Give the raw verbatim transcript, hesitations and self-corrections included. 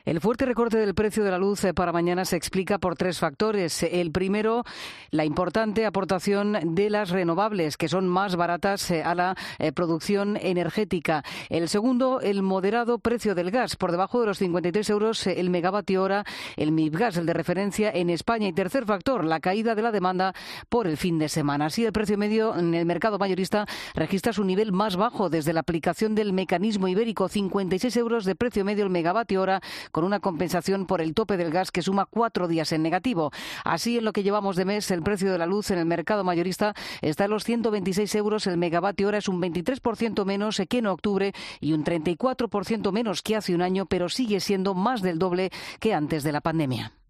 El fuerte recorte del precio de la luz eh, para mañana se explica por tres factores. El primero, la importante aportación de las renovables, que son más baratas eh, a la eh, producción energética. El segundo, el moderado precio del gas, por debajo de los cincuenta y tres euros eh, el megavatio hora, el MIBGAS, el de referencia en España. Y tercer factor, la caída de la demanda por el fin de semana. Así, el precio medio en el mercado mayorista registra su nivel más bajo desde la aplicación del mecanismo ibérico, cincuenta y seis euros de precio medio el megavatio hora, con una compensación por el tope del gas que suma cuatro días en negativo. Así, en lo que llevamos de mes, el precio de la luz en el mercado mayorista está en los ciento veintiséis euros el megavatio hora, es un veintitrés por ciento menos que en octubre y un treinta y cuatro por ciento menos que hace un año, pero sigue siendo más del doble que antes de la pandemia.